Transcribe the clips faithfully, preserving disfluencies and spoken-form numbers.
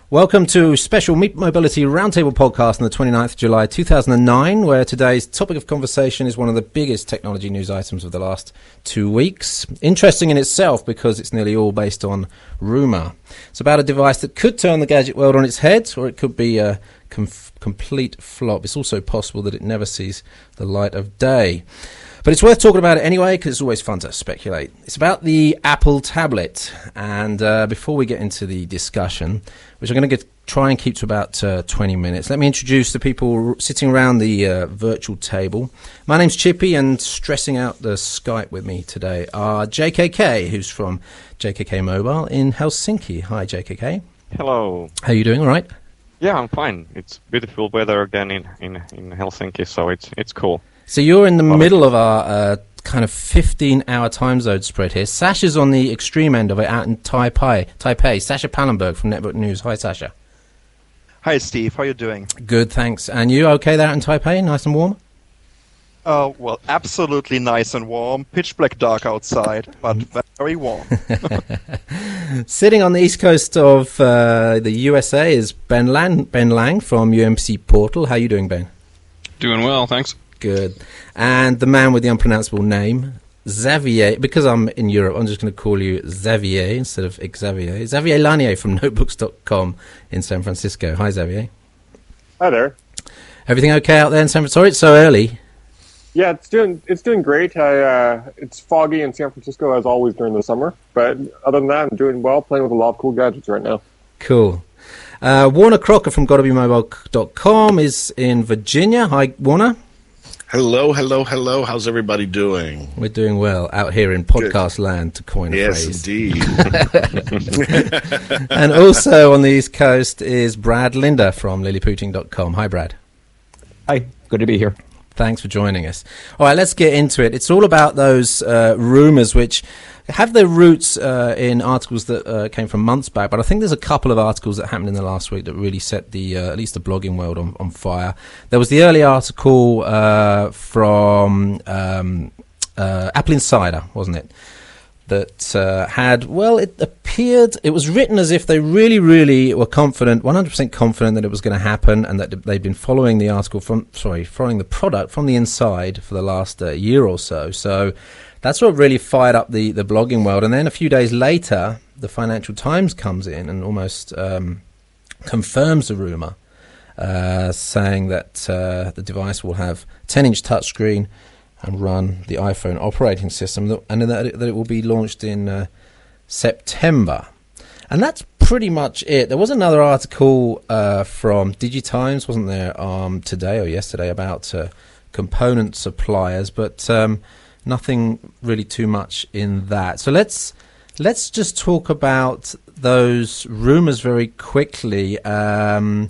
Welcome to special Meet Mobility Roundtable podcast on the twenty-ninth of July two thousand nine, where today's topic of conversation is one of the biggest technology news items of the last two weeks. Interesting in itself because it's nearly all based on rumour. It's about a device that could turn the gadget world on its head, or it could be a com- complete flop. It's also possible that it never sees the light of day. But it's worth talking about it anyway, because it's always fun to speculate. It's about the Apple tablet. And uh, before we get into the discussion, which I'm going to get, try and keep to about uh, twenty minutes, let me introduce the people sitting around the uh, virtual table. My name's Chippy, and stressing out the Skype with me today are J K K, who's from J K K Mobile in Helsinki. Hi, J K K. Hello. How are you doing? All right? Yeah, I'm fine. It's beautiful weather again in, in, in Helsinki, so it's it's cool. So you're in the Love middle it. of our uh, kind of fifteen-hour time zone spread here. Sasha's on the extreme end of it out in Taipei. Taipei. Sasha Pallenberg from Netbook News. Hi, Sasha. Hi, Steve. How are you doing? Good, thanks. And you okay there in Taipei? Nice and warm? Oh, well, absolutely nice and warm. Pitch black dark outside, but very warm. Sitting on the east coast of uh, the U S A is Ben Lang, Ben Lang from U M C Portal. How are you doing, Ben? Doing well, thanks. Good. And the man with the unpronounceable name, Xavier, because I'm in Europe, I'm just going to call you Xavier instead of Xavier. Xavier Lanier from notebooks dot com in San Francisco. Hi, Xavier. Hi there. Everything okay out there in San Francisco? Sorry, it's so early. Yeah, it's doing it's doing great. I, uh, it's foggy in San Francisco as always during the summer, but other than that, I'm doing well, playing with a lot of cool gadgets right now. Cool. Uh, Warner Crocker from gotta be mobile dot com is in Virginia. Hi, Warner. Hello, hello, hello. How's everybody doing? We're doing well out here in podcast Good. land, to coin a yes, phrase. Yes, indeed. And also on the East Coast is Brad Linder from lily puting dot com. Hi, Brad. Hi, good to be here. Thanks for joining us. All right, let's get into it. It's all about those uh, rumors which have their roots uh, in articles that uh, came from months back, but I think there's a couple of articles that happened in the last week that really set the uh, at least the blogging world on, on fire. There was the early article uh, from um, uh, Apple Insider, wasn't it? That uh, had, well, it appeared, it was written as if they really, really were confident, one hundred percent confident that it was going to happen, and that they'd been following the article from, sorry, following the product from the inside for the last uh, year or so. So that's what really fired up the, the blogging world. And then a few days later, the Financial Times comes in and almost um, confirms the rumor, uh, saying that uh, the device will have ten-inch touchscreen and run the iPhone operating system, and that it, that it will be launched in uh, September. And that's pretty much it. There was another article uh, from DigiTimes, wasn't there, um, today or yesterday, about uh, component suppliers, but um, nothing really too much in that. So let's let's just talk about those rumors very quickly. Um,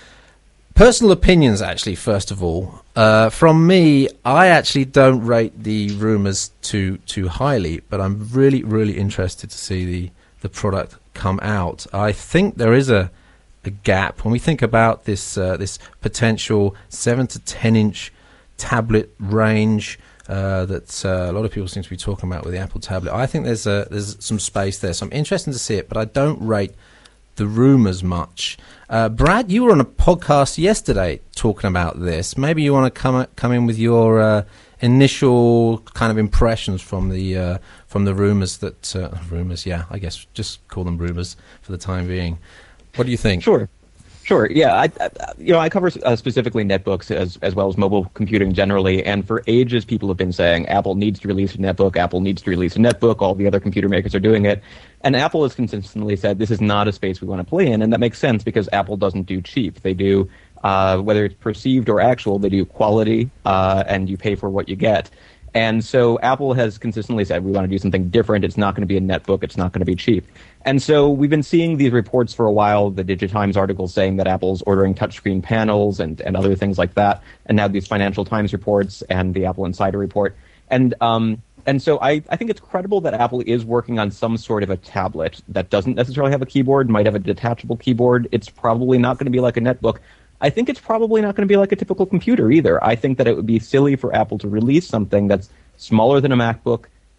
personal opinions, actually, first of all. Uh, from me, I actually don't rate the rumors too too highly, but I'm really, really interested to see the, the product come out. I think there is a a gap when we think about this uh, this potential seven to ten inch tablet range uh, that uh, a lot of people seem to be talking about with the Apple tablet. I think there's a, there's some space there, so I'm interested to see it, but I don't rate the rumors much. Uh, Brad, you were on a podcast yesterday talking about this. Maybe you want to come come in with your uh, initial kind of impressions from the uh, from the rumors that uh, rumors. Yeah, I guess just call them rumors for the time being. What do you think? Sure, sure. Yeah, I, I you know I cover uh, specifically netbooks as as well as mobile computing generally, and for ages people have been saying Apple needs to release a netbook. Apple needs to release a netbook. All the other computer makers are doing it. And Apple has consistently said this is not a space we want to play in, and that makes sense because Apple doesn't do cheap. They do, uh, whether it's perceived or actual, they do quality, uh, and you pay for what you get. And so Apple has consistently said we want to do something different. It's not going to be a netbook. It's not going to be cheap. And so we've been seeing these reports for a while, the DigiTimes articles saying that Apple's ordering touchscreen panels and, and other things like that, and now these Financial Times reports and the Apple Insider report. And um, And so I, I think it's credible that Apple is working on some sort of a tablet that doesn't necessarily have a keyboard, might have a detachable keyboard. It's probably not going to be like a netbook. I think it's probably not going to be like a typical computer either. I think that it would be silly for Apple to release something that's smaller than a MacBook,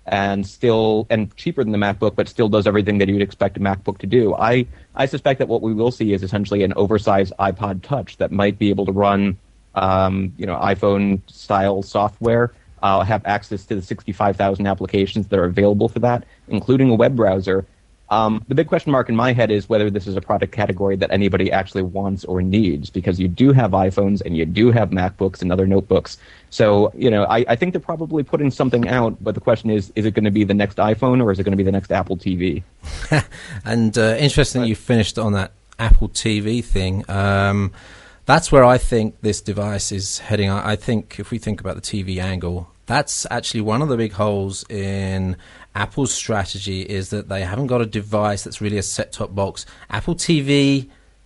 and still and cheaper than the MacBook, but still does everything that you'd expect a MacBook to do. I, I suspect that what we will see is essentially an oversized iPod Touch that might be able to run um, you know, iPhone-style software, uh, have access to the sixty-five thousand applications that are available for that, including a web browser. Um, the big question mark in my head is whether this is a product category that anybody actually wants or needs, because you do have iPhones and you do have MacBooks and other notebooks. So, you know, I, I think they're probably putting something out, but the question is, is it going to be the next iPhone or is it going to be the next Apple T V? And uh, interesting you finished on that Apple T V thing. Um, that's where I think this device is heading. I, I think if we think about the T V angle, that's actually one of the big holes in Apple's strategy, is that they haven't got a device that's really a set-top box. Apple T V,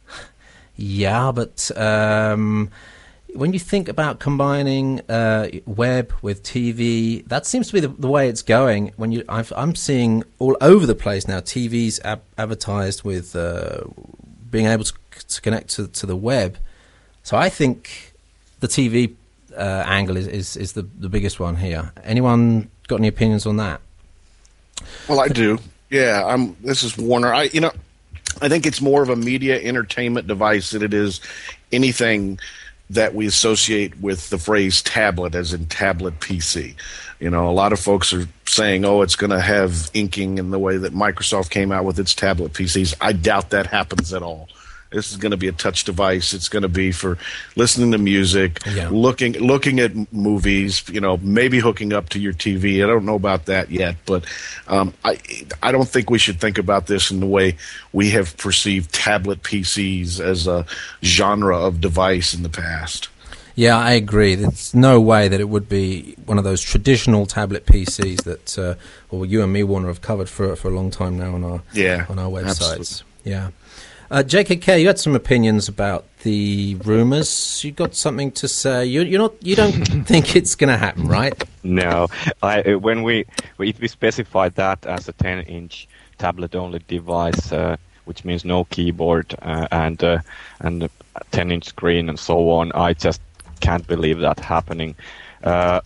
yeah, but um, when you think about combining uh, web with T V, that seems to be the, the way it's going. When you, I've, I'm seeing all over the place now T Vs ab- advertised with uh, being able to, to connect to, to the web. So I think the T V uh, angle is, is, is the, the biggest one here. Anyone got any opinions on that? Well, I do. Yeah, I'm. This is Warner. I, you know, I think it's more of a media entertainment device than it is anything that we associate with the phrase tablet, as in tablet P C. You know, a lot of folks are saying, "Oh, it's going to have inking in the way that Microsoft came out with its tablet P Cs." I doubt that happens at all. This is going to be a touch device. It's going to be for listening to music, yeah. looking looking at movies, you know, maybe hooking up to your T V. I don't know about that yet, but um, I I don't think we should think about this in the way we have perceived tablet P Cs as a genre of device in the past. Yeah, I agree. There's no way that it would be one of those traditional tablet P Cs that uh, well, you and me, Warner, have covered for for a long time now on our yeah, on our websites. Absolutely. Yeah. Uh, J K K, you had some opinions about the rumors. You got something to say? You, you're not. You don't think it's going to happen, right? No. I, when we if we specify that as a ten-inch tablet-only device, uh, which means no keyboard uh, and uh, and a ten-inch screen and so on, I just can't believe that happening. Uh,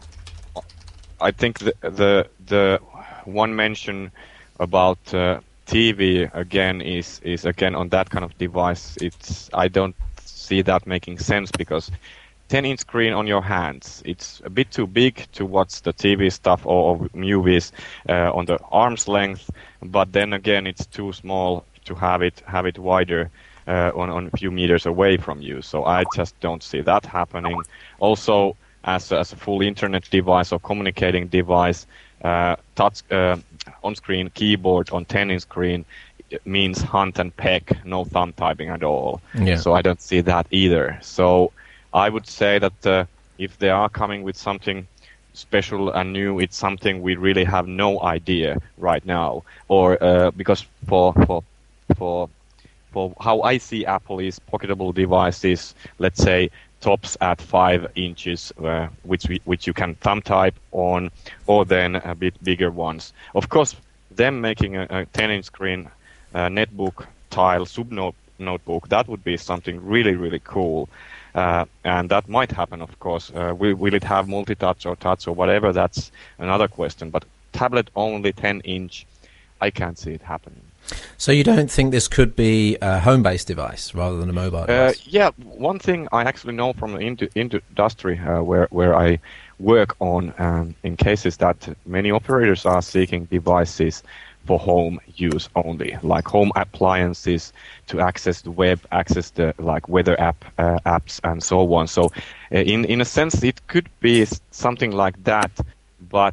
I think the the the one mention about uh, T V again is is again on that kind of device. It's I don't see that making sense, because ten-inch screen on your hands, it's a bit too big to watch the T V stuff or, or movies uh, on the arm's length. But then again, it's too small to have it have it wider uh, on on a few meters away from you. So I just don't see that happening. Also, as a, as a full internet device or communicating device, uh, touch. Uh, on-screen keyboard on ten-inch screen means hunt and peck, no thumb typing at all. Yeah. So I don't see that either. So I would say that uh, if they are coming with something special and new, it's something we really have no idea right now. Or uh, because for for for for how I see Apple is pocketable devices, let's say tops at five inches, uh, which we, which you can thumb type on, or then a bit bigger ones. Of course, them making a, a ten-inch screen uh, netbook tile sub notebook, that would be something really, really cool. Uh, and that might happen, of course. Uh, will, will it have multi-touch or touch or whatever? That's another question. But tablet only ten-inch, I can't see it happening. So you don't think this could be a home-based device rather than a mobile device? Uh, yeah, one thing I actually know from the ind- industry uh, where where I work on um, in cases that many operators are seeking devices for home use only, like home appliances to access the web, access the like weather app uh, apps and so on. So uh, in in a sense, it could be something like that. But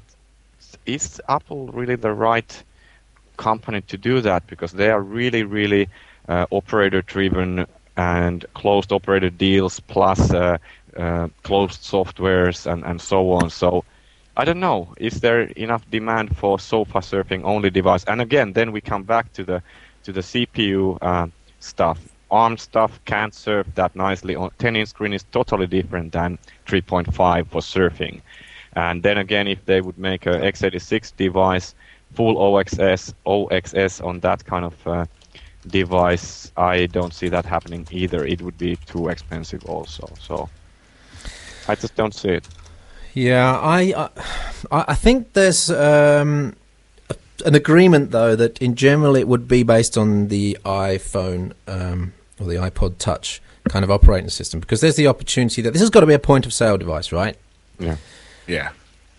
is Apple really the right company to do that, because they are really, really uh, operator-driven and closed operator deals plus uh, uh, closed softwares and, and so on. So I don't know, is there enough demand for sofa surfing only device? And again, then we come back to the to the C P U uh, stuff. ARM stuff can't surf that nicely. On ten-inch screen is totally different than three point five for surfing. And then again, if they would make a x eighty-six device, full O X S, O X S on that kind of uh, device, I don't see that happening either. It would be too expensive also. So I just don't see it. Yeah, I, I, I think there's um, a, an agreement though that in general it would be based on the iPhone um, or the iPod Touch kind of operating system, because there's the opportunity that this has got to be a point of sale device, right? Yeah. Yeah.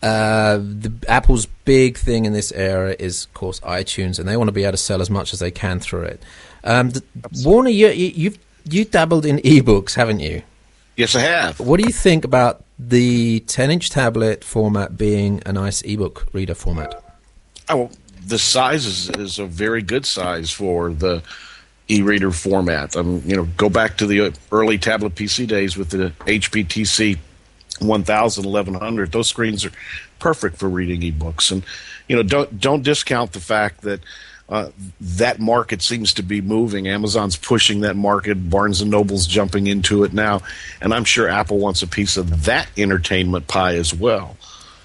Uh, the, Apple's big thing in this era is, of course, iTunes, and they want to be able to sell as much as they can through it. Um, the, Warner, you, you, you've you dabbled in ebooks, haven't you? Yes, I have. What do you think about the ten-inch tablet format being a nice ebook reader format? Oh, the size is, is a very good size for the e-reader format. Um, you know, go back to the early tablet P C days with the H P T C one thousand, eleven hundred. Those screens are perfect for reading ebooks, and you know, don't don't discount the fact that uh, that market seems to be moving. Amazon's pushing that market. Barnes and Noble's jumping into it now, and I'm sure Apple wants a piece of that entertainment pie as well.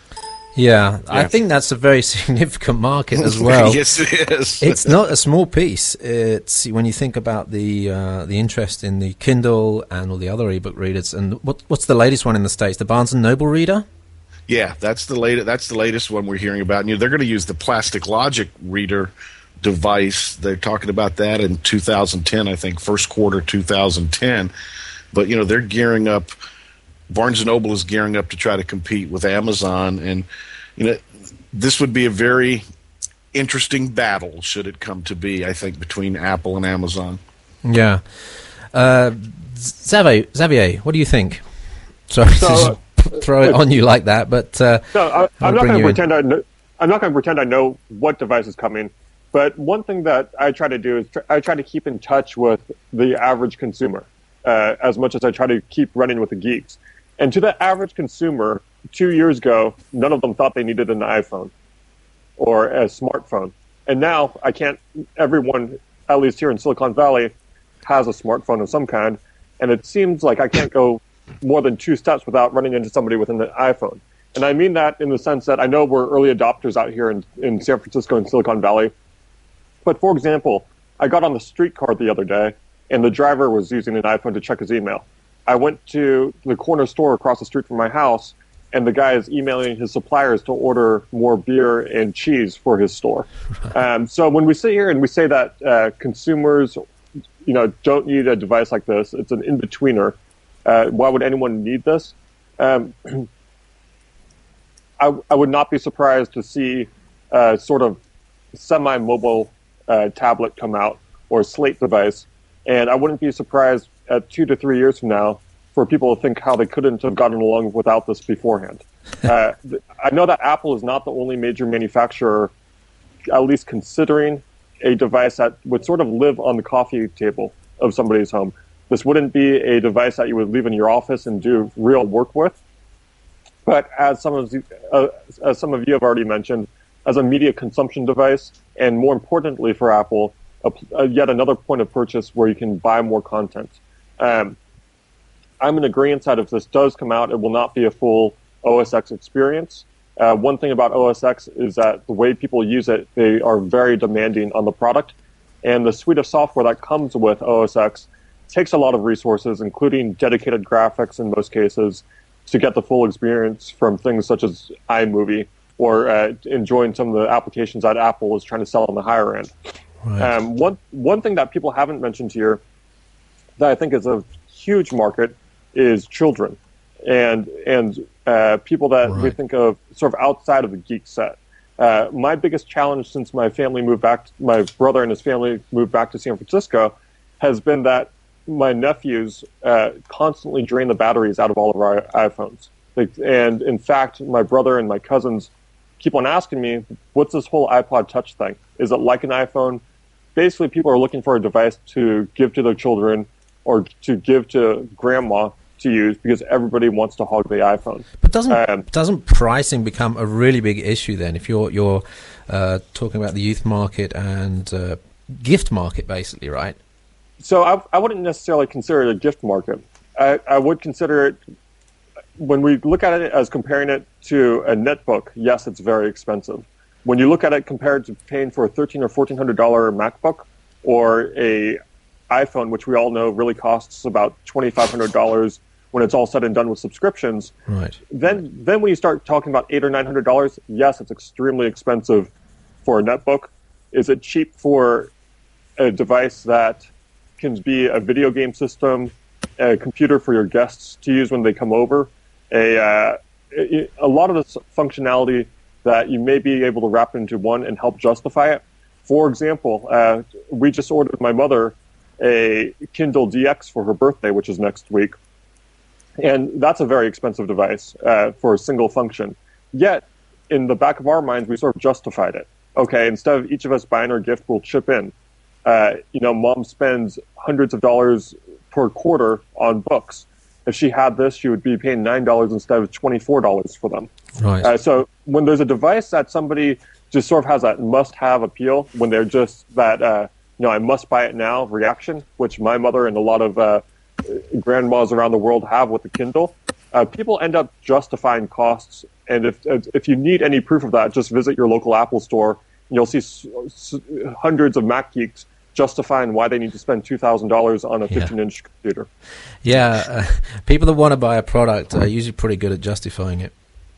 Yeah, I Yeah. think that's a very significant market as well. Yes, it is. It's not a small piece. It's when you think about the uh, the interest in the Kindle and all the other ebook readers. And what what's the latest one in the States? The Barnes and Noble reader? Yeah, that's the latest. That's the latest one we're hearing about. And you know, they're going to use the Plastic Logic reader device. They're talking about that in two thousand ten, I think, first quarter two thousand ten. But you know, they're gearing up. Barnes and Noble is gearing up to try to compete with Amazon, and you know, this would be a very interesting battle should it come to be, I think, between Apple and Amazon. Yeah. Uh, Xavier, Xavier, what do you think? Sorry So, to just throw it on you like that, but uh, No, I, I'll I'm not bring going to you in. pretend I know, I'm not going to pretend I know what device is coming. But one thing that I try to do is tr- I try to keep in touch with the average consumer uh, as much as I try to keep running with the geeks. And to the average consumer, two years ago, none of them thought they needed an iPhone or a smartphone. And now I can't. Everyone, at least here in Silicon Valley, has a smartphone of some kind, and it seems like I can't go more than two steps without running into somebody with an iPhone. And I mean that in the sense that I know we're early adopters out here in, in San Francisco and Silicon Valley. But for example, I got on the streetcar the other day, and the driver was using an iPhone to check his email. I went to the corner store across the street from my house, and the guy is emailing his suppliers to order more beer and cheese for his store. Um, so when we sit here and we say that uh, consumers, you know, don't need a device like this, it's an in-betweener. Uh, why would anyone need this? Um, I, I would not be surprised to see uh, sort of semi-mobile uh, tablet come out or a Slate device, and I wouldn't be surprised at two to three years from now for people to think how they couldn't have gotten along without this beforehand. uh, th- I know that Apple is not the only major manufacturer, at least considering a device that would sort of live on the coffee table of somebody's home. This wouldn't be a device that you would leave in your office and do real work with. But as some of you, uh, as some of you have already mentioned, as a media consumption device, and more importantly for Apple, a, a yet another point of purchase where you can buy more content. Um, I'm in agreement that if this does come out, it will not be a full O S X experience. Uh, one thing about O S X is that the way people use it, they are very demanding on the product. And the suite of software that comes with O S X takes a lot of resources, including dedicated graphics in most cases, to get the full experience from things such as iMovie or uh, enjoying some of the applications that Apple is trying to sell on the higher end. Right. Um, one one thing that people haven't mentioned here that I think is a huge market is children and and uh, people that we Right. think of sort of outside of the geek set. Uh, my biggest challenge since my family moved back, my brother and his family moved back to San Francisco, has been that my nephews uh, constantly drain the batteries out of all of our iPhones. Like, and in fact, my brother and my cousins keep on asking me, what's this whole iPod Touch thing? Is it like an iPhone? Basically, people are looking for a device to give to their children or to give to grandma to use because everybody wants to hog the iPhone. But doesn't Um, doesn't pricing become a really big issue then? If you're you're uh, talking about the youth market and uh, gift market, basically, right? So I, I wouldn't necessarily consider it a gift market. I, I would consider it, when we look at it as comparing it to a netbook, yes, it's very expensive. When you look at it compared to paying for a thirteen or fourteen hundred dollar MacBook or a iPhone, which we all know really costs about twenty five hundred dollars when it's all said and done with subscriptions. Right. Then, then when you start talking about eight or nine hundred dollars, yes, it's extremely expensive for a netbook. Is it cheap for a device that can be a video game system, a computer for your guests to use when they come over? A uh, a lot of the functionality that you may be able to wrap into one and help justify it. For example, uh, we just ordered my mother a Kindle D X for her birthday, which is next week. And that's a very expensive device uh, for a single function. Yet, in the back of our minds, we sort of justified it. Okay, instead of each of us buying our gift, we'll chip in. Uh, you know, mom spends hundreds of dollars per quarter on books. If she had this, she would be paying nine dollars instead of twenty-four dollars for them. Right. Uh, so when there's a device that somebody just sort of has that must-have appeal, when they're just that, uh, you know, I must buy it now reaction, which my mother and a lot of uh, grandmas around the world have with the Kindle, uh, people end up justifying costs. And if if you need any proof of that, just visit your local Apple store, and you'll see s- s- hundreds of Mac geeks justifying why they need to spend two thousand dollars on a fifteen-inch computer. Yeah, uh, people that want to buy a product are usually pretty good at justifying it.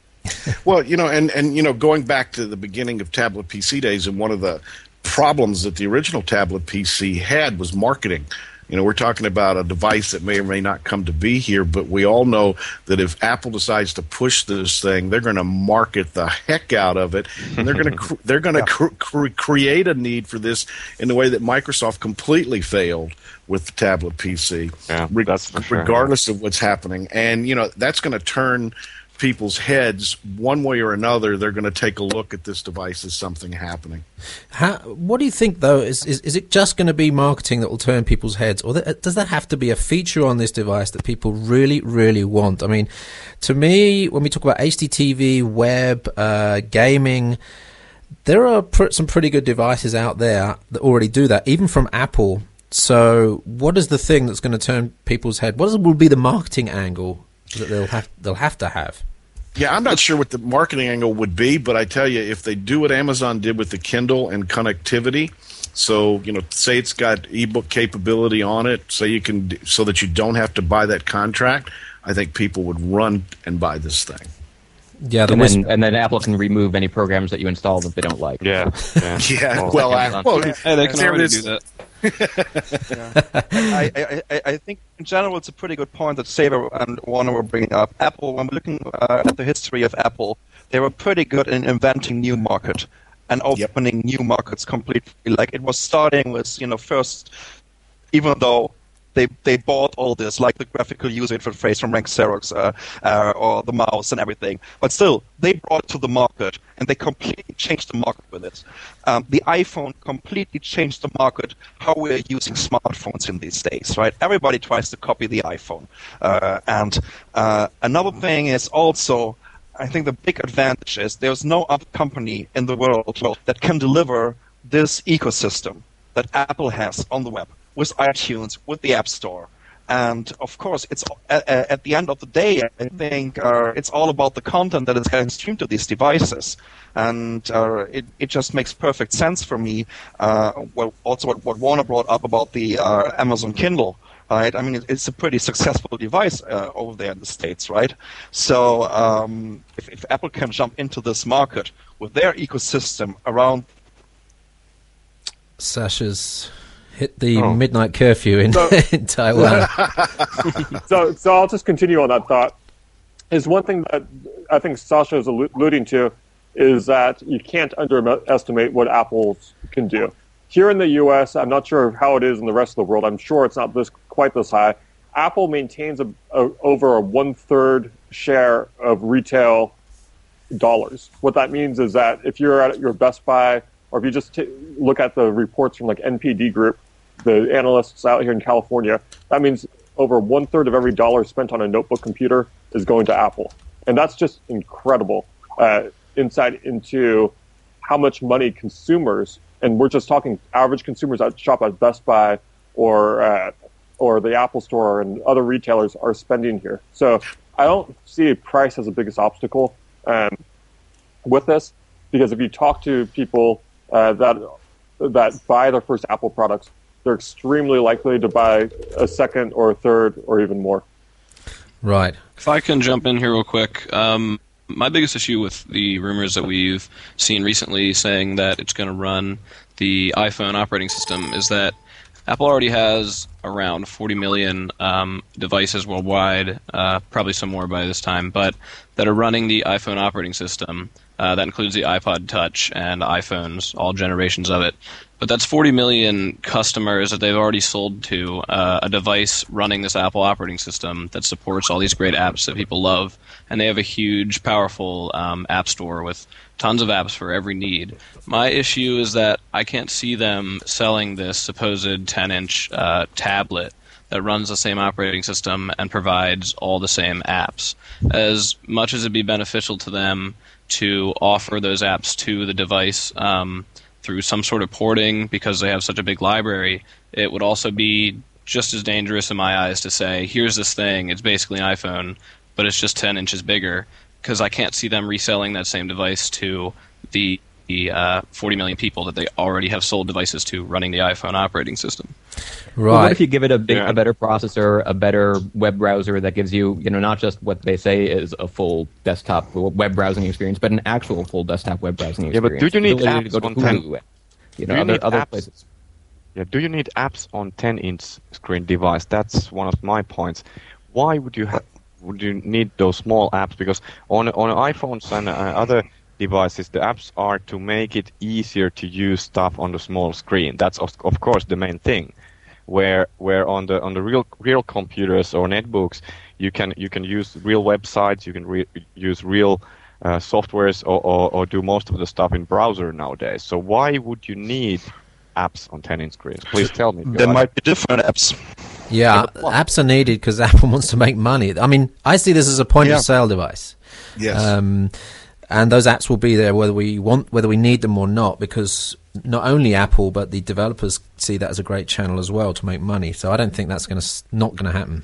Well, you know, and, and, you know, going back to the beginning of tablet P C days, and one of the problems that the original tablet P C had was marketing. You know, we're talking about a device that may or may not come to be here, but we all know that if Apple decides to push this thing, they're going to market the heck out of it, and they're going to cr- they're going to yeah. cr- cr- create a need for this in the way that Microsoft completely failed with the tablet P C, yeah, re- that's for sure. regardless of what's happening. And you know, that's going to turn people's heads one way or another. They're going to take a look at this device as something happening. How, what do you think, though? Is, is is it just going to be marketing that will turn people's heads, or th- does that have to be a feature on this device that people really, really want? I mean, to me, when we talk about H D T V, web, uh, gaming, there are pr- some pretty good devices out there that already do that, even from Apple. So what is the thing that's going to turn people's head? What is, will be the marketing angle that they'll have they'll have to have? Yeah, I'm not sure what the marketing angle would be, but I tell you, if they do what Amazon did with the Kindle and connectivity, so you know, say it's got ebook capability on it, so you can, so that you don't have to buy that contract, I think people would run and buy this thing. Yeah, the and, whisp- then, and then Apple can remove any programs that you install that they don't like. Yeah, yeah. yeah. Oh, Well, I, well, Hey, they can there it already is. do that. Yeah. I, I, I think in general it's a pretty good point that Saber and Warner were bringing up. Apple, when we're looking uh, at the history of Apple, they were pretty good in inventing new market and opening yep. new markets completely. Like it was starting with, you know, first, even though they they bought all this, like the graphical user interface from Rank Xerox uh, uh, or the mouse and everything. But still, they brought it to the market, and they completely changed the market with it. Um, the iPhone completely changed the market, how we're using smartphones in these days, right? Everybody tries to copy the iPhone. Uh, and uh, another thing is also, I think the big advantage is there's no other company in the world that can deliver this ecosystem that Apple has on the web, with iTunes, with the App Store. And, of course, it's at, at the end of the day, I think uh, it's all about the content that is getting streamed to these devices. And uh, it, it just makes perfect sense for me. Uh, well, also what, what Warner brought up about the uh, Amazon Kindle, right? I mean, it, it's a pretty successful device uh, over there in the States, right? So um, if, if Apple can jump into this market with their ecosystem around... Sasha's hit the Oh. midnight curfew in, So- in Taiwan. so, so I'll just continue on that thought. Is one thing that I think Sasha is allu- alluding to is that you can't underestimate what Apple can do. Here in the U S, I'm not sure how it is in the rest of the world. I'm sure it's not this quite this high. Apple maintains a, a, over a one-third share of retail dollars. What that means is that if you're at your Best Buy, or if you just t- look at the reports from like N P D Group, the analysts out here in California, that means over one-third of every dollar spent on a notebook computer is going to Apple. And that's just incredible uh, insight into how much money consumers, and we're just talking average consumers that shop at Best Buy or uh, or the Apple Store and other retailers are spending here. So I don't see price as the biggest obstacle um, with this, because if you talk to people uh, that that buy their first Apple products, they're extremely likely to buy a second or a third or even more. Right. If I can jump in here real quick, um, my biggest issue with the rumors that we've seen recently saying that it's going to run the iPhone operating system is that Apple already has around forty million um, devices worldwide, uh, probably some more by this time, but that are running the iPhone operating system. Uh, that includes the iPod Touch and iPhones, all generations of it. But that's forty million customers that they've already sold to uh, a device running this Apple operating system that supports all these great apps that people love. And they have a huge, powerful um, app store with tons of apps for every need. My issue is that I can't see them selling this supposed ten-inch uh, tablet that runs the same operating system and provides all the same apps. As much as it'd be beneficial to them to offer those apps to the device um, through some sort of porting because they have such a big library, it would also be just as dangerous in my eyes to say, here's this thing, it's basically an iPhone, but it's just ten inches bigger, because I can't see them reselling that same device to the, the uh, forty million people that they already have sold devices to running the iPhone operating system. Right. Well, what if you give it a big, Yeah. a better processor, a better web browser that gives you, you know, not just what they say is a full desktop web browsing experience, but an actual full desktop web browsing Yeah, but experience? do you need The ability apps to go on to ten? Hulu, you know, Do you other, need other apps? places? Yeah, do you need apps on ten-inch screen device? That's one of my points. Why would you have? Would you need those small apps? Because on on iPhones and uh, other devices, the apps are to make it easier to use stuff on the small screen. That's of, of course the main thing. Where where on the on the real real computers or netbooks, you can you can use real websites, you can re- use real uh, softwares, or, or or do most of the stuff in browser nowadays. So why would you need apps on ten-inch screens? Please tell me. There might be different apps. Yeah, apps are needed because Apple wants to make money. I mean, I see this as a point Yeah. of sale device. Yes. Um, and those apps will be there whether we want, whether we need them or not, because not only Apple but the developers see that as a great channel as well to make money. So I don't think that's going to not going to happen.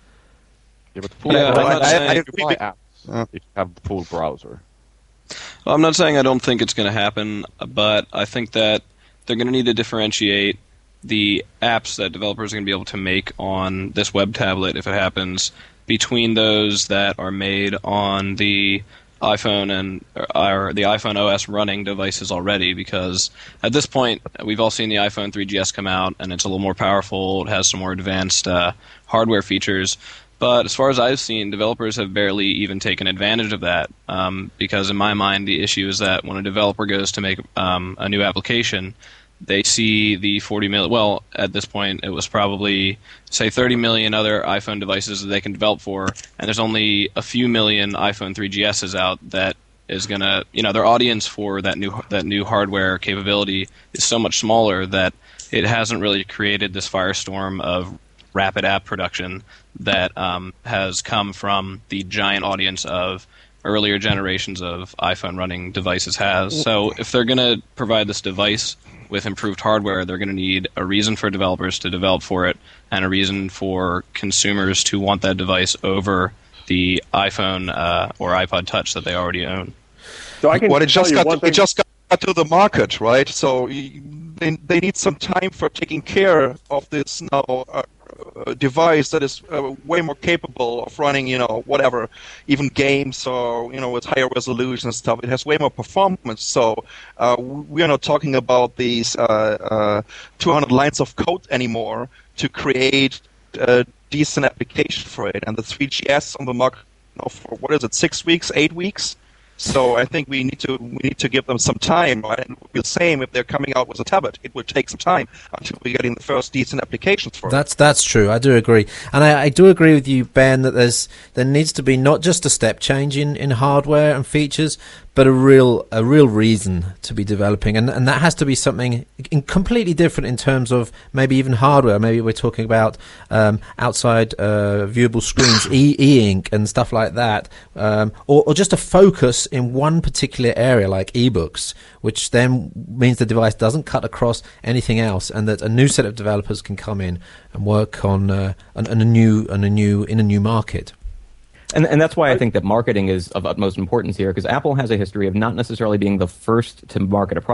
Yeah, but full Yeah, browser, I'm not I, saying- I, you buy apps Uh. if you have the full browser. Well, I'm not saying I don't think it's going to happen, but I think that they're going to need to differentiate the apps that developers are going to be able to make on this web tablet, if it happens, between those that are made on the iPhone and or the iPhone O S running devices already, because at this point we've all seen the iPhone three G S come out and it's a little more powerful, it has some more advanced uh, hardware features. But as far as I've seen, developers have barely even taken advantage of that, um, because in my mind the issue is that when a developer goes to make um, a new application, they see the forty million, well, at this point it was probably, say, thirty million other iPhone devices that they can develop for, and there's only a few million iPhone three G S's out that is going to, you know, their audience for that new that new hardware capability is so much smaller that it hasn't really created this firestorm of rapid app production that um, has come from the giant audience of earlier generations of iPhone running devices has. So if they're going to provide this device with improved hardware, they're going to need a reason for developers to develop for it and a reason for consumers to want that device over the iPhone uh, or iPod Touch that they already own. So I can Well, it tell just you got one it thing. just got to the market, right? So y- they they need some time for taking care of this now uh, uh, device that is uh, way more capable of running, you know, whatever, even games or you know with higher resolution and stuff. It has way more performance. So uh, we are not talking about these uh, uh, two hundred lines of code anymore to create a decent application for it. And the three G S on the market, you know, for what is it, six weeks, eight weeks? So I think we need to we need to give them some time, right? And it would be the same if they're coming out with a tablet. It would take some time until we're getting the first decent applications for it. That's that's true. I do agree, and I, I do agree with you, Ben, that there's there needs to be not just a step change in, in hardware and features, but a real a real reason to be developing, and and that has to be something in completely different in terms of maybe even hardware. Maybe we're talking about um, outside uh, viewable screens, e e-ink and stuff like that, um, or, or just a focus in one particular area like ebooks, which then means the device doesn't cut across anything else, and that a new set of developers can come in and work on uh, on, on a new on a new in a new market. And, and that's why I think that marketing is of utmost importance here, because Apple has a history of not necessarily being the first to market a product.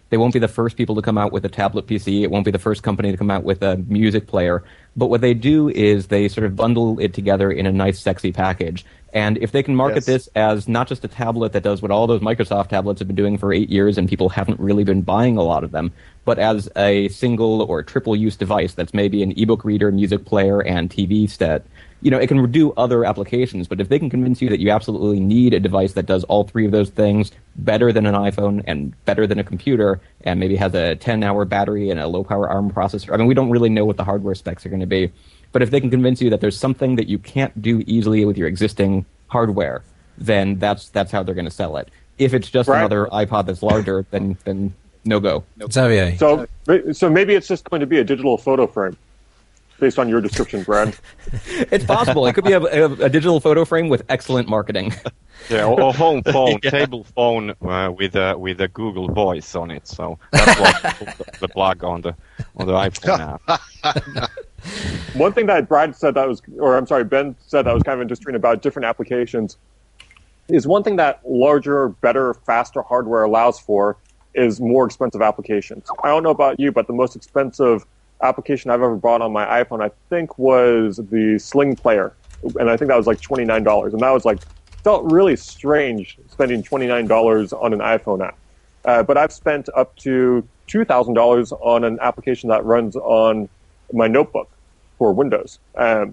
They won't be the first people to come out with a tablet P C. It won't be the first company to come out with a music player. But what they do is they sort of bundle it together in a nice, sexy package. And if they can market Yes. this as not just a tablet that does what all those Microsoft tablets have been doing for eight years and people haven't really been buying a lot of them, but as a single or triple-use device that's maybe an ebook reader, music player, and T V set, you know, it can do other applications. But if they can convince you that you absolutely need a device that does all three of those things better than an iPhone and better than a computer, and maybe has a ten-hour battery and a low-power ARM processor, I mean, we don't really know what the hardware specs are going to be. But if they can convince you that there's something that you can't do easily with your existing hardware, then that's that's how they're going to sell it. If it's just Right. another iPod that's larger, then then no go. Xavier. So, so maybe it's just going to be a digital photo frame, based on your description, Brad. It's possible. It could be a, a, a digital photo frame with excellent marketing. Yeah, or, or home phone, table phone uh, with a with a Google Voice on it. So that's what put the, the plug on the on the iPhone app. One thing that Brad said that was, or I'm sorry, Ben said that was kind of interesting about different applications is one thing that larger, better, faster hardware allows for is more expensive applications. I don't know about you, but the most expensive application I've ever bought on my iPhone, I think, was the Sling Player. And I think that was like twenty-nine dollars. And that was like, felt really strange spending twenty-nine dollars on an iPhone app. Uh, but I've spent up to two thousand dollars on an application that runs on my notebook for Windows. Um,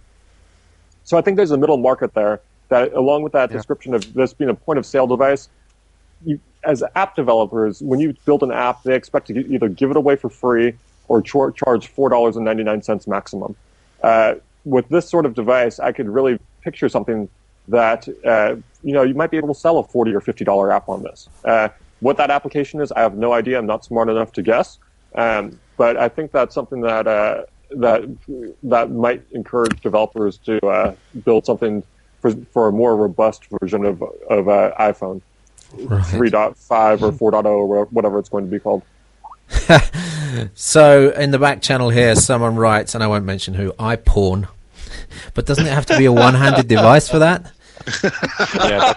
so I think there's a middle market there that, along with that Yeah. description of this being a point-of-sale device, you, as app developers, when you build an app, they expect to either give it away for free or char- charge four dollars and ninety-nine cents maximum. Uh, with this sort of device, I could really picture something that, uh, you know, you might be able to sell a forty dollars or fifty dollars app on this. Uh, what that application is, I have no idea. I'm not smart enough to guess. Um, but I think that's something that uh, that that might encourage developers to uh, build something for, for a more robust version of, of uh, iPhone. Right. three point five or four point oh or whatever it's going to be called. So in the back channel here, someone writes, and I won't mention who, iPorn. But doesn't it have to be a one-handed device for that? Yeah,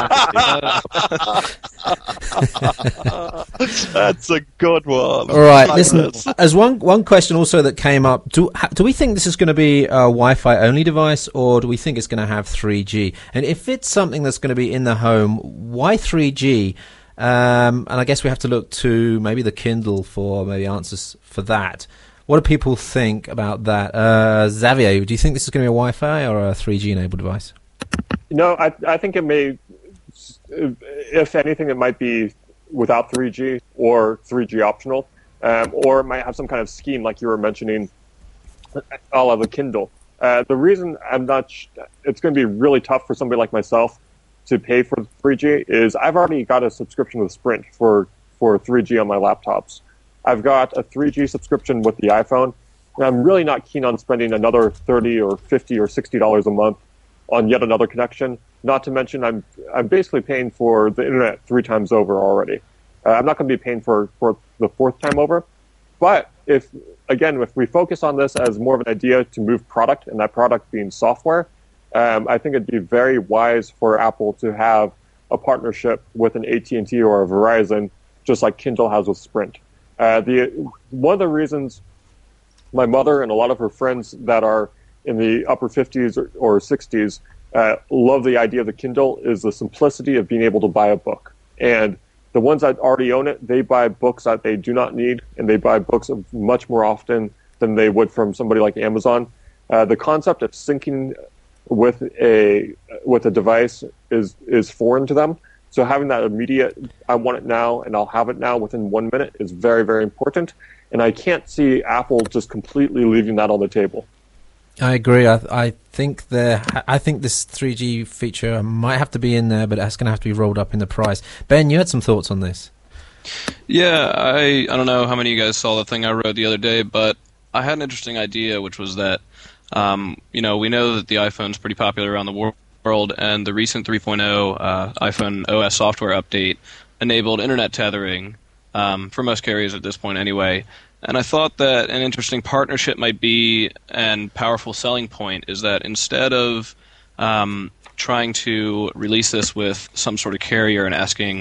that's That's a good one. All right, listen. As one one question also that came up, do ha- do we think this is going to be a Wi-Fi only device, or do we think it's going to have three G? And if it's something that's going to be in the home, why three G? Um, and I guess we have to look to maybe the Kindle for maybe answers for that. What do people think about that? Uh, Xavier, do you think this is going to be a Wi-Fi or a three G enabled device? No, I, I think it may, if anything, it might be without three G or three G optional, um, or it might have some kind of scheme like you were mentioning, a la the Kindle. Uh, the reason I'm not, sh- it's going to be really tough for somebody like myself to pay for three G is I've already got a subscription with Sprint for, for three G on my laptops. I've got a three G subscription with the iPhone, and I'm really not keen on spending another thirty or fifty or sixty dollars a month on yet another connection. Not to mention, I'm I'm basically paying for the internet three times over already. Uh, I'm not going to be paying for, for the fourth time over. But if again, if we focus on this as more of an idea to move product, and that product being software, um, I think it'd be very wise for Apple to have a partnership with an A T and T or a Verizon, just like Kindle has with Sprint. Uh, the one of the reasons my mother and a lot of her friends that are in the upper fifties or, or sixties uh, love the idea of the Kindle is the simplicity of being able to buy a book. And the ones that already own it, they buy books that they do not need, and they buy books much more often than they would from somebody like Amazon. Uh, the concept of syncing with a with a device is is foreign to them. So having that immediate, I want it now and I'll have it now within one minute is very, very important. And I can't see Apple just completely leaving that on the table. I agree. I, I think there. I think this three G feature might have to be in there, but it's going to have to be rolled up in the price. Ben, you had some thoughts on this. Yeah, I I don't know how many of you guys saw the thing I wrote the other day, but I had an interesting idea, which was that, um, you know, we know that the iPhone's pretty popular around the world. world, and the recent three point oh uh, iPhone O S software update enabled internet tethering um, for most carriers at this point anyway. And I thought that an interesting partnership might be, and powerful selling point, is that instead of um, trying to release this with some sort of carrier and asking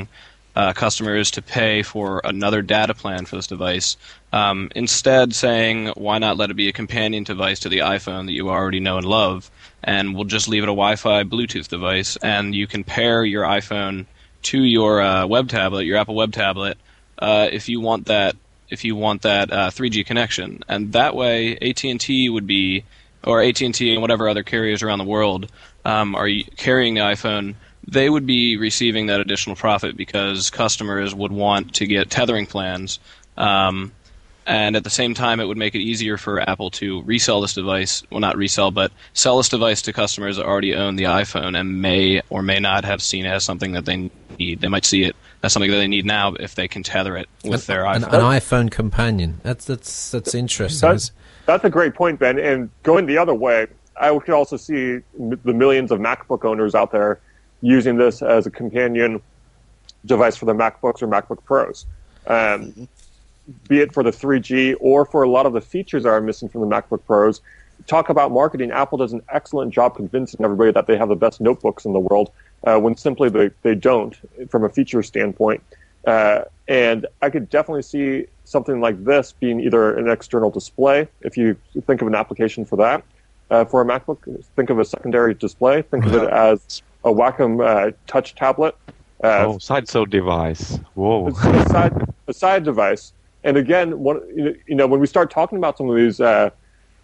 uh, customers to pay for another data plan for this device. Um, instead, saying, why not let it be a companion device to the iPhone that you already know and love, and we'll just leave it a Wi-Fi Bluetooth device, and you can pair your iPhone to your uh, web tablet, your Apple web tablet, uh, if you want that, if you want that uh, three G connection, and that way A T and T would be, or A T and T and whatever other carriers around the world um, are carrying the iPhone, they would be receiving that additional profit because customers would want to get tethering plans. Um, And at the same time, it would make it easier for Apple to resell this device. Well, not resell, but sell this device to customers that already own the iPhone and may or may not have seen it as something that they need. They might see it as something that they need now if they can tether it with their an, iPhone. An iPhone companion. That's that's that's interesting. That's, that's a great point, Ben. And going the other way, I could also see the millions of MacBook owners out there using this as a companion device for their MacBooks or MacBook Pros. Um, be it for the three G or for a lot of the features that are missing from the MacBook Pros. Talk about marketing. Apple does an excellent job convincing everybody that they have the best notebooks in the world uh, when simply they, they don't from a feature standpoint. Uh, and I could definitely see something like this being either an external display, if you think of an application for that, uh, for a MacBook. Think of a secondary display. Think of it as a Wacom uh, touch tablet. Uh, oh, side-so device. Whoa. A side, a side device. And again, one, you know, when we start talking about some of these, uh,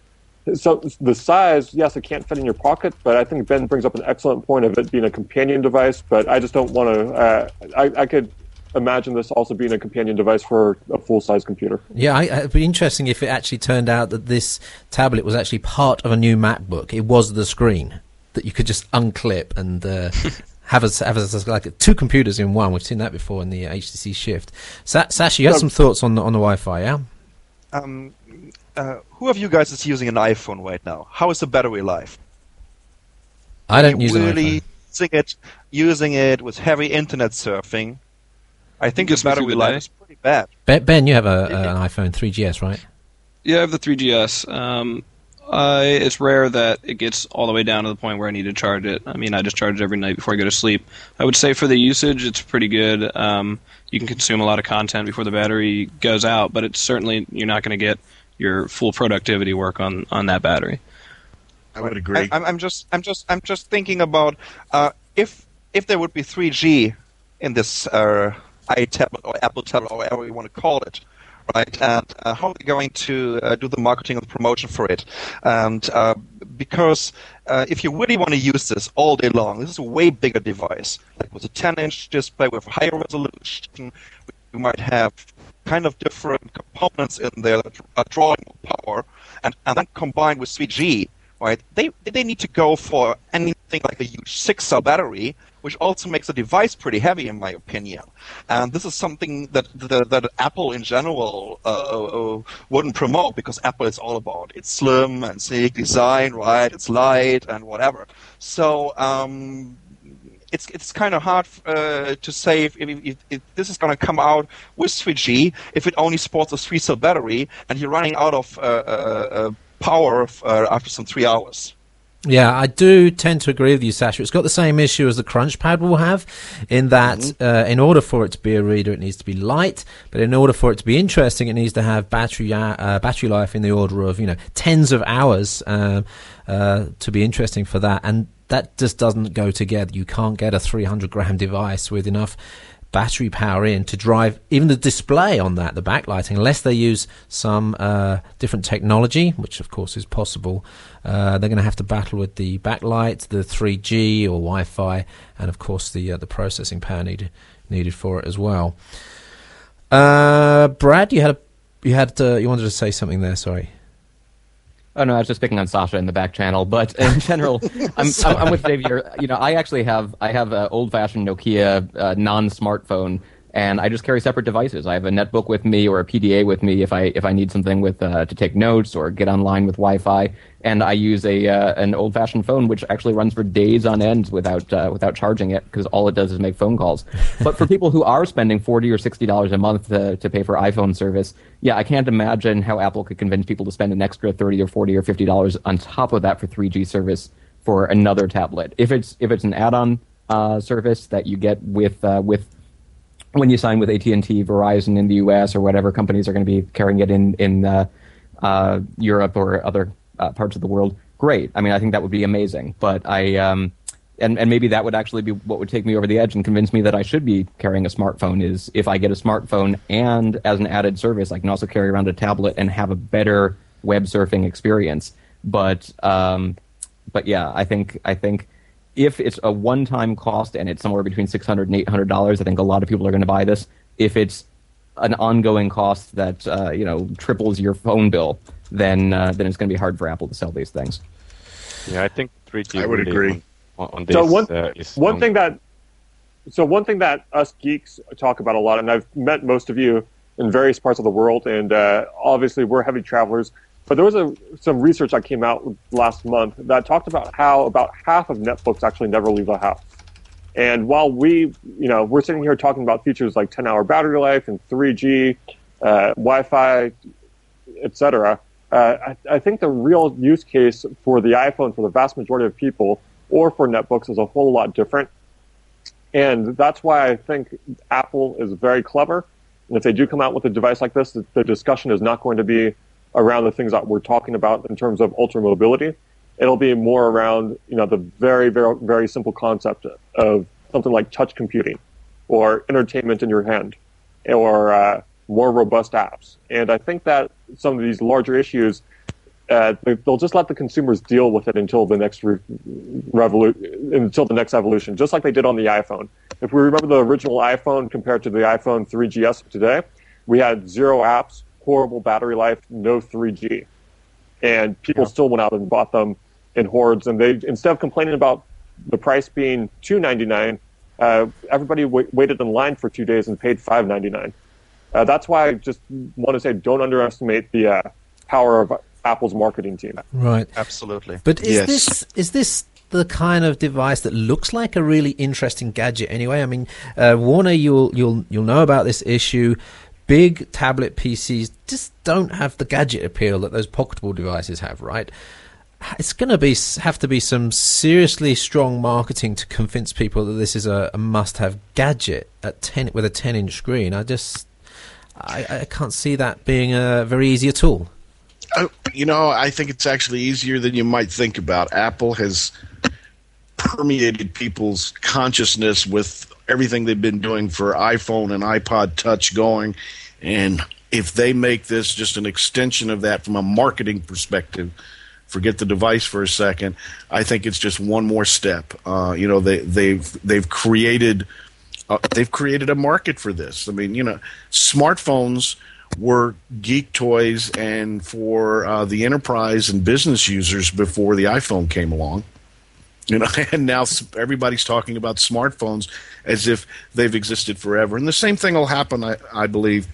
so the size, yes, it can't fit in your pocket, but I think Ben brings up an excellent point of it being a companion device. But I just don't want to. Uh, I, I could imagine this also being a companion device for a full-size computer. Yeah, I, it'd be interesting if it actually turned out that this tablet was actually part of a new MacBook. It was the screen that you could just unclip and. Uh, Have us, have us like two computers in one. We've seen that before in the uh, H T C Shift. Sa- Sasha, you had some thoughts on the on the Wi-Fi, yeah? Um, uh, who of you guys is using an iPhone right now? How is the battery life? I don't use really an iPhone. Using it, using it with heavy internet surfing. I think the Gets me battery through the life day. is pretty bad. Ben, ben you have a, uh, an iPhone three G S, right? Yeah, I have the three G S. Um, I, it's rare that it gets all the way down to the point where I need to charge it. I mean, I just charge it every night before I go to sleep. I would say for the usage, it's pretty good. Um, you can consume a lot of content before the battery goes out, but it's certainly you're not going to get your full productivity work on, on that battery. I would agree. I, I'm, I'm just, I'm just, I'm just thinking about uh, if if there would be three G in this uh, iTablet or Apple tablet or whatever you want to call it. Right, and uh, how are they going to uh, do the marketing and the promotion for it? And uh, because uh, if you really want to use this all day long, this is a way bigger device. Like with a ten-inch display with higher resolution, you might have kind of different components in there that are drawing power, and, and then combined with three G, right? They they need to go for anything like a huge six-cell battery, which also makes the device pretty heavy, in my opinion. And this is something that that, that Apple in general uh, uh, wouldn't promote, because Apple is all about it's slim and sleek design, right? It's light and whatever. So um, it's it's kind of hard uh, to say if, if, if, if this is going to come out with three G if it only supports a three-cell battery and you're running out of uh, uh, uh, power uh, after some three hours. Yeah, I do tend to agree with you, Sasha. It's got the same issue as the CrunchPad will have, in that mm-hmm. uh, in order for it to be a reader, it needs to be light, but in order for it to be interesting, it needs to have battery uh, battery life in the order of, you know, tens of hours uh, uh, to be interesting for that, and that just doesn't go together. You can't get a three hundred gram device with enough battery power in to drive even the display on that, the backlighting, unless they use some uh, different technology, which of course is possible. Uh, they're going to have to battle with the backlight, the three G or Wi-Fi, and of course the uh, the processing power needed needed for it as well. Uh, Brad, you had a, you had uh, you wanted to say something there. Sorry. Oh no, I was just picking on Sasha in the back channel, but in general, I'm, I'm, I'm with Dave here. You know, I actually have I have an old-fashioned Nokia uh, non-smartphone, and I just carry separate devices. I have a netbook with me or a P D A with me if I if I need something with uh, to take notes or get online with Wi-Fi, and I use a uh, an old-fashioned phone which actually runs for days on end without uh, without charging it, because all it does is make phone calls. But for people who are spending forty or sixty dollars a month to to pay for iPhone service, yeah, I can't imagine how Apple could convince people to spend an extra thirty or forty or fifty dollars on top of that for three G service for another tablet. If it's if it's an add-on uh, service that you get with uh, with when you sign with A T and T, Verizon in the U S or whatever companies are going to be carrying it in in uh, uh, Europe or other uh, parts of the world, great. I mean, I think that would be amazing. But I um, and and maybe that would actually be what would take me over the edge and convince me that I should be carrying a smartphone. Is if I get a smartphone and as an added service, I can also carry around a tablet and have a better web surfing experience. But um, but yeah, I think I think. If it's a one-time cost and it's somewhere between six hundred dollars and eight hundred dollars, I think a lot of people are going to buy this. If it's an ongoing cost that uh, you know triples your phone bill, then uh, then it's going to be hard for Apple to sell these things. Yeah, I think three G. I would really agree. On, on this, so one uh, is one on, thing that so one thing that us geeks talk about a lot, and I've met most of you in various parts of the world, and uh, obviously we're heavy travelers. But there was a, some research that came out last month that talked about how about half of netbooks actually never leave the house. And while we, you know, we're sitting here talking about features like ten-hour battery life and three G, uh, Wi-Fi, et cetera, uh, I, I think the real use case for the iPhone for the vast majority of people or for netbooks is a whole lot different. And that's why I think Apple is very clever. And if they do come out with a device like this, the, the discussion is not going to be around the things that we're talking about in terms of ultra mobility. It'll be more around, you know, the very, very, very simple concept of something like touch computing or entertainment in your hand or uh, more robust apps. And I think that some of these larger issues, uh, they'll just let the consumers deal with it until the next re- revolu- until the next evolution, just like they did on the iPhone. If we remember the original iPhone compared to the iPhone three G S of today, we had zero apps, horrible battery life, no three G. And people yeah. still went out and bought them in hordes. And they, instead of complaining about the price being two ninety-nine, uh, everybody w- waited in line for two days and paid five ninety-nine. Uh, that's why I just want to say don't underestimate the uh, power of Apple's marketing team. Right. Absolutely. But is Yes. this is this the kind of device that looks like a really interesting gadget anyway? I mean, uh, Warner, you'll you'll you'll know about this issue. Big tablet P Cs just don't have the gadget appeal that those pocketable devices have, right? It's going to be have to be some seriously strong marketing to convince people that this is a, a must-have gadget at ten with a ten-inch screen. I just I, I can't see that being uh, very easy at all. Uh, you know, I think it's actually easier than you might think about. Apple has permeated people's consciousness with everything they've been doing for iPhone and iPod Touch going, and if they make this just an extension of that from a marketing perspective, forget the device for a second, I think it's just one more step. Uh, you know, they, they've they've created uh, they've created a market for this. I mean, you know, smartphones were geek toys and for uh, the enterprise and business users before the iPhone came along. You know, and now everybody's talking about smartphones as if they've existed forever. And the same thing will happen, I, I believe,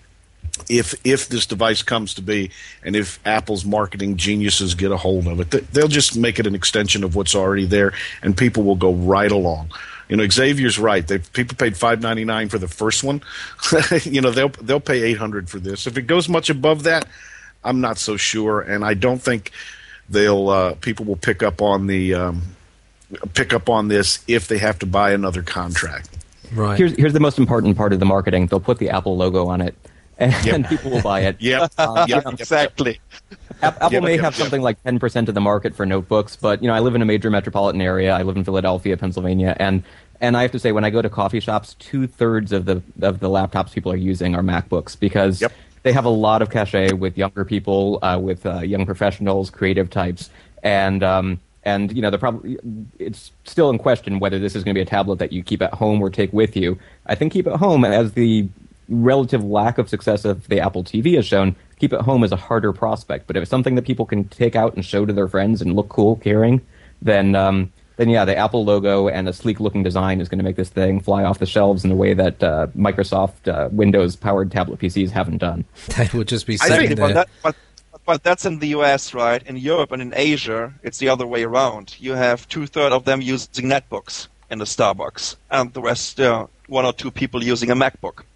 if if this device comes to be, and if Apple's marketing geniuses get a hold of it. They'll just make it an extension of what's already there, and people will go right along. You know, Xavier's right. They people paid five ninety-nine for the first one. You know, they'll they'll pay eight hundred for this. If it goes much above that, I'm not so sure, and I don't think they'll uh, people will pick up on the. Um, pick up on this if they have to buy another contract. Right. Here's here's the most important part of the marketing. They'll put the Apple logo on it, and Yep. people will buy it. Yep. Um, Yep. Exactly. Apple Yep, may yep, have yep. something like ten percent of the market for notebooks, but you know, I live in a major metropolitan area. I live in Philadelphia, Pennsylvania, and and I have to say, when I go to coffee shops, two thirds of the of the laptops people are using are MacBooks because Yep. they have a lot of cachet with younger people, uh, with uh, young professionals, creative types, and um, and you know, the probably it's still in question whether this is going to be a tablet that you keep at home or take with you. I think keep at home, as the relative lack of success of the Apple T V has shown, keep at home is a harder prospect. But if it's something that people can take out and show to their friends and look cool carrying, then um, then yeah, the Apple logo and a sleek-looking design is going to make this thing fly off the shelves in a way that uh, Microsoft uh, Windows-powered tablet P Cs haven't done. They will just be I sitting think, there. but, that, but, but that's in the U S, right? In Europe and in Asia, it's the other way around. You have two-thirds of them using netbooks in the Starbucks, and the rest, uh, one or two people using a MacBook.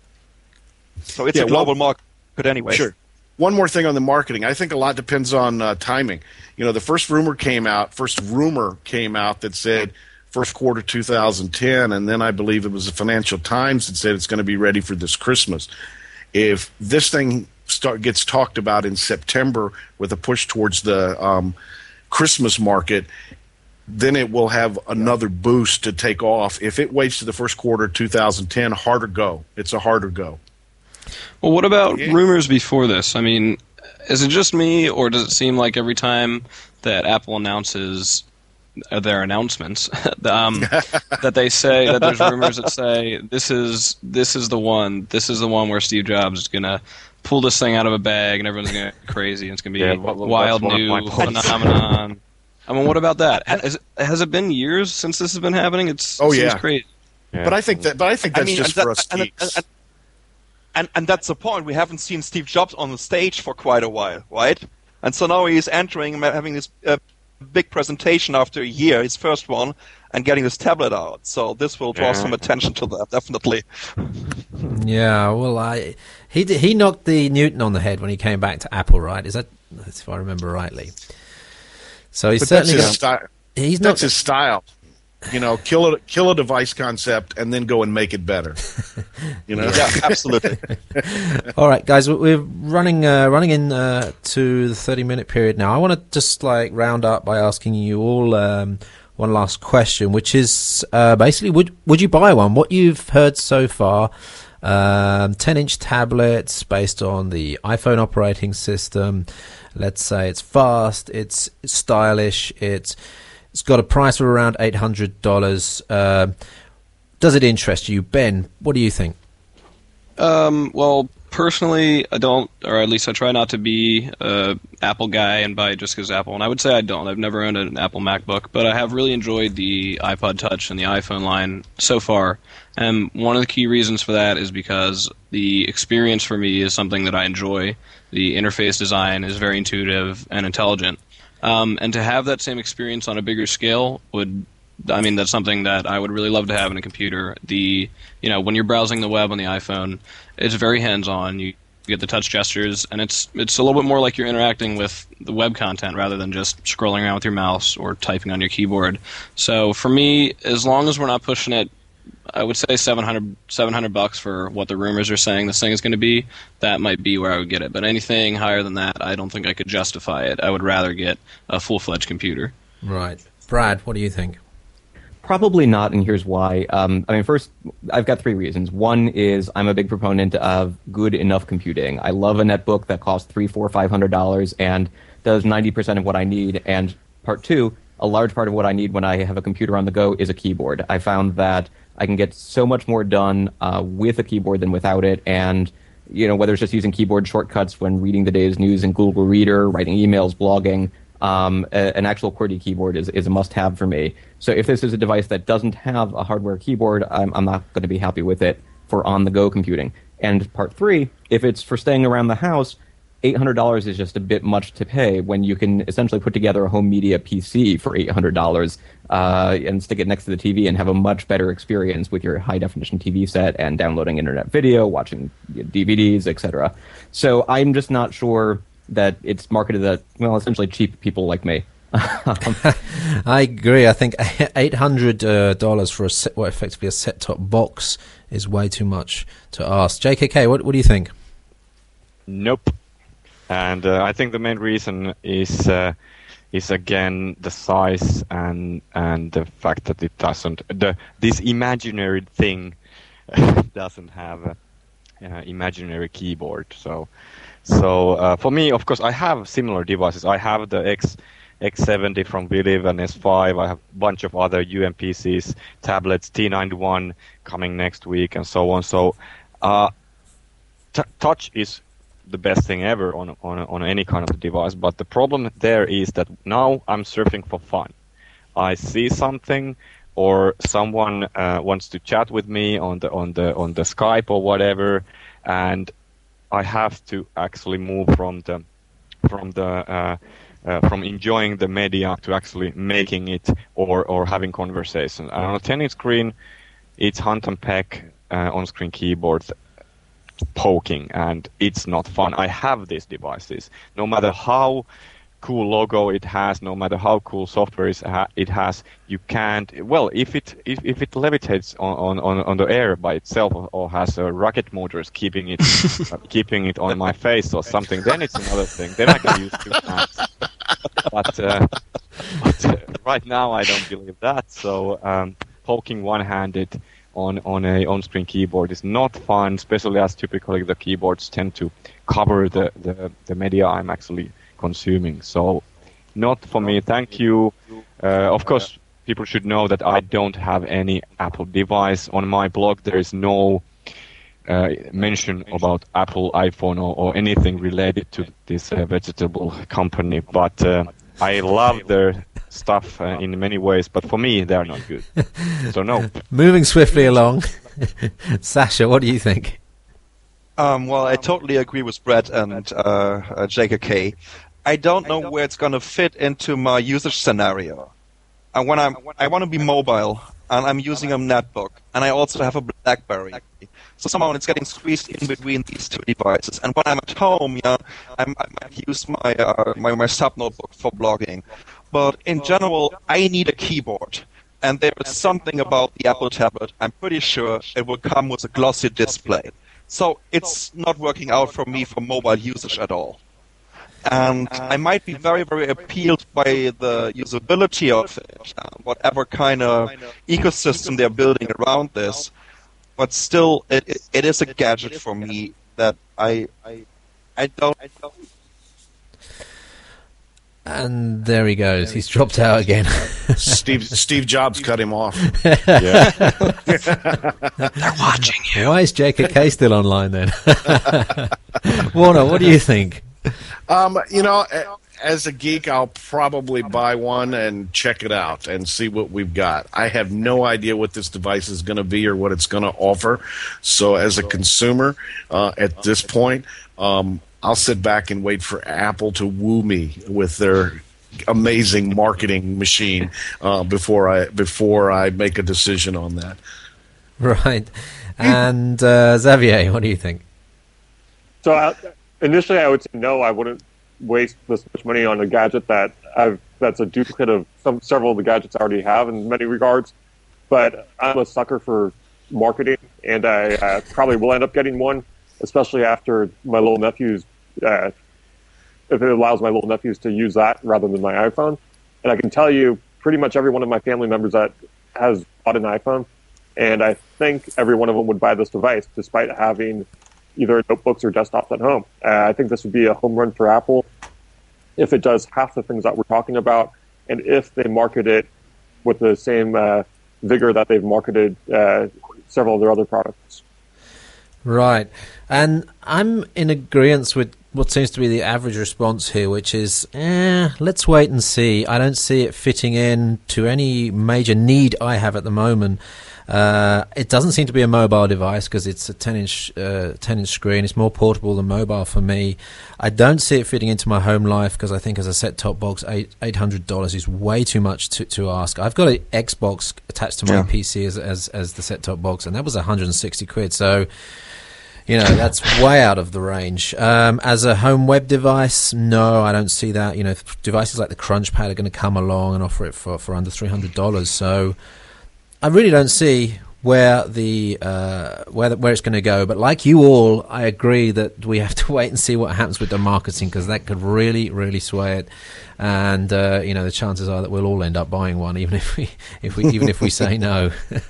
So it's Yeah, a global well, market anyway. Sure. One more thing on the marketing. I think a lot depends on uh, timing. You know, the first rumor came out, first rumor came out that said first quarter two thousand ten, and then I believe it was the Financial Times that said it's going to be ready for this Christmas. If this thing start gets talked about in September with a push towards the um, Christmas market, then it will have another boost to take off. If it waits to the first quarter of two thousand ten, harder go. It's a harder go. Well, what about Yeah. rumors before this? I mean, is it just me, or does it seem like every time that Apple announces uh, their announcements, um, that they say that there's rumors that say this is this is the one, this is the one where Steve Jobs is gonna pull this thing out of a bag and everyone's gonna go crazy and it's gonna be Yeah, a well, well, wild that's one of new my points. phenomenon. I mean, what about that? Has, has it been years since this has been happening? It's Oh, it seems yeah. crazy. Yeah. But I think that. But I think I that's mean, just and for that- us and- geeks. and- And and that's the point. We haven't seen Steve Jobs on the stage for quite a while, right? And so now he's entering, having this uh, big presentation after a year, his first one, and getting this tablet out. So this will draw Yeah. some attention to that, definitely. Yeah, well, I he d- he knocked the Newton on the head when he came back to Apple, right? Is that if I remember rightly? So he's But that's certainly his got, style. he's not That's his style. You know, kill a kill a device concept and then go and make it better. You know. Yeah, absolutely. All right, guys, we- we're running uh, running in uh, to the thirty minute period now. I want to just like round up by asking you all um, one last question, which is uh, basically would would you buy one? What you've heard so far, um, ten inch tablets based on the iPhone operating system. Let's say it's fast, it's stylish, it's it's got a price of around eight hundred dollars. Uh, does it interest you, Ben? What do you think? Um, well, personally, I don't, or at least I try not to be a Apple guy and buy it just because Apple. And I would say I don't. I've never owned an Apple MacBook, but I have really enjoyed the iPod Touch and the iPhone line so far. And one of the key reasons for that is because the experience for me is something that I enjoy. The interface design is very intuitive and intelligent. Um, and to have that same experience on a bigger scale would, I mean, that's something that I would really love to have in a computer. The, you know, when you're browsing the web on the iPhone, it's very hands-on. You get the touch gestures, and it's it's a little bit more like you're interacting with the web content rather than just scrolling around with your mouse or typing on your keyboard. So for me, as long as we're not pushing it, I would say seven hundred, seven hundred bucks for what the rumors are saying this thing is going to be. That might be where I would get it. But anything higher than that, I don't think I could justify it. I would rather get a full-fledged computer. Right. Brad, what do you think? Probably not, and here's why. Um, I mean, first, I've got three reasons. One is I'm a big proponent of good enough computing. I love a netbook that costs three, four, five hundred dollars and does ninety percent of what I need. And part two, a large part of what I need when I have a computer on the go is a keyboard. I found that I can get so much more done uh, with a keyboard than without it, and you know, whether it's just using keyboard shortcuts when reading the day's news in Google Reader, writing emails, blogging. Um, a, an actual QWERTY keyboard is, is a must-have for me. So if this is a device that doesn't have a hardware keyboard, I'm, I'm not going to be happy with it for on-the-go computing. And part three, if it's for staying around the house, eight hundred dollars is just a bit much to pay when you can essentially put together a home media P C for eight hundred dollars uh, and stick it next to the T V and have a much better experience with your high-definition T V set and downloading internet video, watching D V Ds, et cetera. So I'm just not sure that it's marketed at, well, essentially cheap people like me. I agree. I think eight hundred dollars uh, for a set, well, effectively a set-top box is way too much to ask. J K K, what, what do you think? Nope. And uh, I think the main reason is uh, is again the size and and the fact that it doesn't the this imaginary thing doesn't have a uh, imaginary keyboard. So so uh, for me, of course, I have similar devices. I have the X X seventy from Believe and S five. I have a bunch of other U M P Cs, tablets, T ninety-one coming next week, and so on. So uh, t- touch is the best thing ever on on on any kind of device. But the problem there is that now I'm surfing for fun. I see something, or someone uh, wants to chat with me on the on the on the Skype or whatever, and I have to actually move from the from the uh, uh, from enjoying the media to actually making it or or having conversation. And on a ten inch screen, it's hunt and peck uh, on-screen keyboards poking, and it's not fun. I have these devices. No matter how cool logo it has, no matter how cool software is, ha- it has, you can't. Well, if it if, if it levitates on, on, on the air by itself, or, or has uh, rocket motors keeping it uh, keeping it on my face or something, then it's another thing. Then I can use two hands. But, uh, but uh, right now I don't believe that. So um, poking one-handed on on a on-screen keyboard is not fun, especially as typically the keyboards tend to cover the, the, the media I'm actually consuming. So not for me. Thank you. Uh, of course, people should know that I don't have any Apple device. On my blog, there is no uh, mention about Apple, iPhone, or, or anything related to this uh, vegetable company. But uh, I love their stuff uh, in many ways, but for me, they're not good. So no. Moving swiftly along. Sasha, what do you think? Um, well, I totally agree with Brett and uh, uh, J K K. I don't know where it's going to fit into my usage scenario. And when I'm, I want to be mobile, and I'm using a netbook, and I also have a BlackBerry. So somehow it's getting squeezed in between these two devices. And when I'm at home, yeah, I might use my, uh, my my sub notebook for blogging. But in general, I need a keyboard. And there is something about the Apple tablet. I'm pretty sure it will come with a glossy display. So it's not working out for me for mobile usage at all. And I might be very, very appealed by the usability of it, uh, whatever kind of ecosystem they're building around this. But still, it, it, it is a gadget for me that I I, I don't. I don't And there he goes. He's dropped out again. Steve Steve Jobs cut him off. Yeah. They're watching you. Why is J K K still online then? Warner, what do you think? Um, you know, as a geek, I'll probably buy one and check it out and see what we've got. I have no idea what this device is going to be or what it's going to offer. So as a consumer, uh, at this point, um, I'll sit back and wait for Apple to woo me with their amazing marketing machine uh, before I before I make a decision on that. Right. And uh, Xavier, what do you think? So I, initially, I would say no. I wouldn't waste this much money on a gadget that I've that's a duplicate of some several of the gadgets I already have in many regards. But I'm a sucker for marketing, and I uh, probably will end up getting one, especially after my little nephew's. Uh, if it allows my little nephews to use that rather than my iPhone. And I can tell you pretty much every one of my family members that has bought an iPhone, and I think every one of them would buy this device despite having either notebooks or desktops at home. Uh, I think this would be a home run for Apple if it does half the things that we're talking about, and if they market it with the same uh, vigor that they've marketed uh, several of their other products. Right. And I'm in agreement with what seems to be the average response here, which is, eh, let's wait and see. I don't see it fitting in to any major need I have at the moment. Uh, it doesn't seem to be a mobile device because it's a ten inch uh, ten inch screen. It's more portable than mobile for me. I don't see it fitting into my home life because I think as a set-top box, eight eight hundred dollars is way too much to, to ask. I've got an Xbox attached to my yeah. P C as as as the set-top box, and that was one hundred sixty quid. So, you know, that's way out of the range. Um, as a home web device, no, I don't see that. You know, devices like the CrunchPad are going to come along and offer it for, for under three hundred dollars. So I really don't see where the uh, where the, where it's going to go. But like you all, I agree that we have to wait and see what happens with the marketing because that could really, really sway it. And uh, you know, the chances are that we'll all end up buying one, even if we if we even if we say no.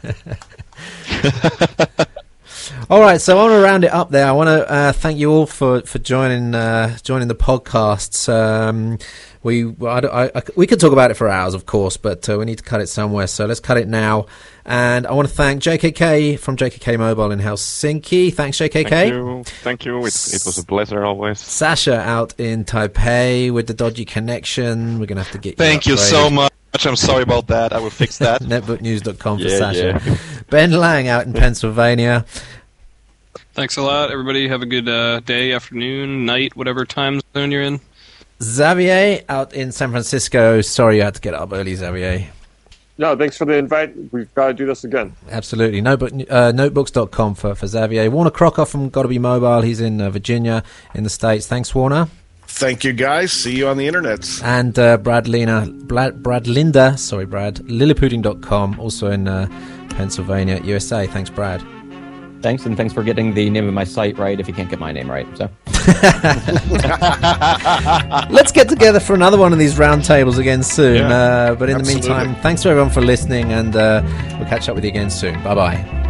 All right, so I want to round it up there. I want to uh, thank you all for for joining uh, joining the podcasts. Um, we I, I, I, we could talk about it for hours, of course, but uh, we need to cut it somewhere. So let's cut it now. And I want to thank J K K from J K K Mobile in Helsinki. Thanks, J K K. Thank you. Thank you. It, it was a pleasure always. Sasha out in Taipei with the dodgy connection. We're gonna have to get. Thank you, you so much. I'm sorry about that. I will fix that. netbook news dot com for yeah, Sasha. Yeah. Ben Lang out in Pennsylvania. Thanks a lot, everybody. Have a good uh, day, afternoon, night, whatever time zone you're in. Xavier out in San Francisco. Sorry you had to get up early, Xavier. No, thanks for the invite. We've got to do this again. Absolutely. Notebook, uh, notebooks dot com for, for Xavier. Warner Crocker from Gotta Be Mobile. He's in uh, Virginia in the States. Thanks, Warner. Thank you, guys. See you on the internets. And uh, Brad Lina, Brad, Brad Linda, sorry, Brad, lilliputian dot com, also in uh, Pennsylvania, U S A. Thanks, Brad. Thanks, and thanks for getting the name of my site right if you can't get my name right. So, let's get together for another one of these roundtables again soon. Yeah, uh, but in absolutely. the meantime, thanks to everyone for listening, and uh, we'll catch up with you again soon. Bye-bye.